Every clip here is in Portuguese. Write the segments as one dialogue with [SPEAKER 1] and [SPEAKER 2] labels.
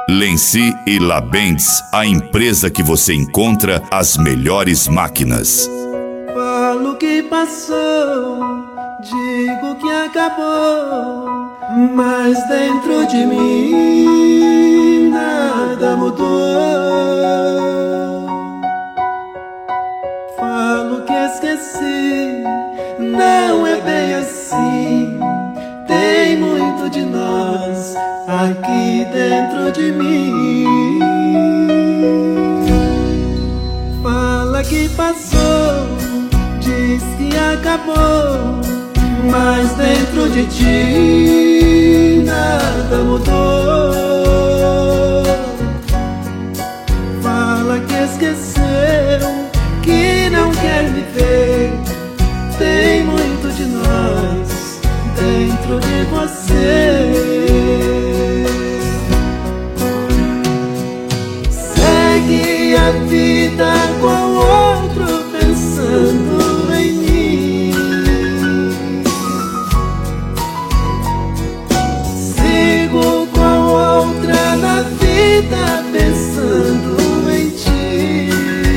[SPEAKER 1] Lenci e Labentes, a empresa que você encontra as melhores máquinas.
[SPEAKER 2] Falo que passou, digo que acabou, mas dentro de mim nada mudou. Falo que esqueci, não é bem assim. Tem muito de nós aqui dentro de mim. Fala que passou, diz que acabou, mas dentro de ti nada mudou. Fala que esqueceu, que não quer me ver. Tem muito de nós dentro de você. Segue a vida com outro pensando em mim. Sigo com outra na vida pensando em ti.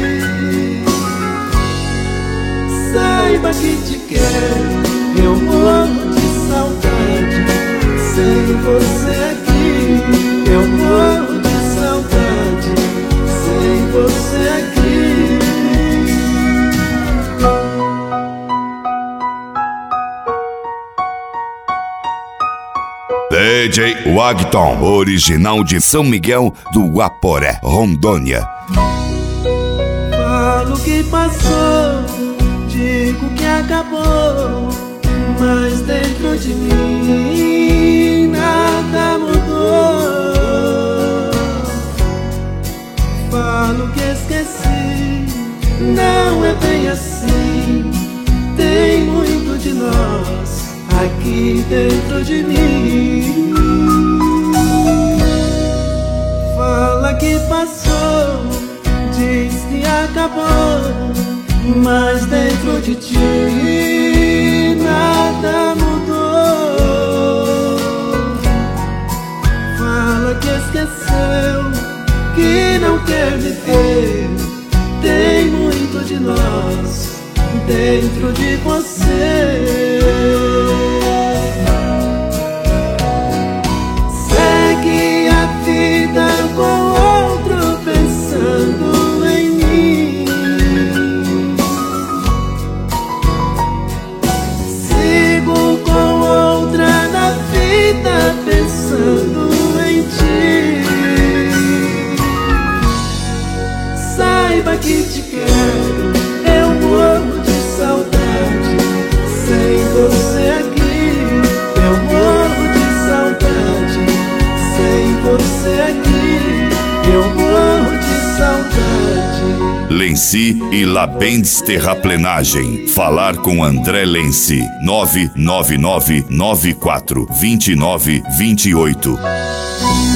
[SPEAKER 2] Saiba que te quero, eu morro de saudade. Sem você aqui, eu morro de saudade. Sem você aqui.
[SPEAKER 1] DJ Wagton, original de São Miguel do Guaporé, Rondônia.
[SPEAKER 2] Falo que passou, digo que acabou, mas dentro de mim nada mudou. Falo que esqueci, não é bem assim. Tem muito de nós aqui dentro de mim. Fala que passou, diz que acabou, mas dentro de ti nada mudou. Fala que esqueceu, que não quer me ver. Tem muito de nós dentro de você. Segue a vida com outro pensando em mim. Sigo com outra na vida pensando em ti. Saiba que te quero, eu morro de saudade. Sem você aqui, eu morro de saudade. Sem você aqui, eu morro de saudade.
[SPEAKER 1] Lenci e Labentes Terraplenagem. Falar com André Lenci. 999942928.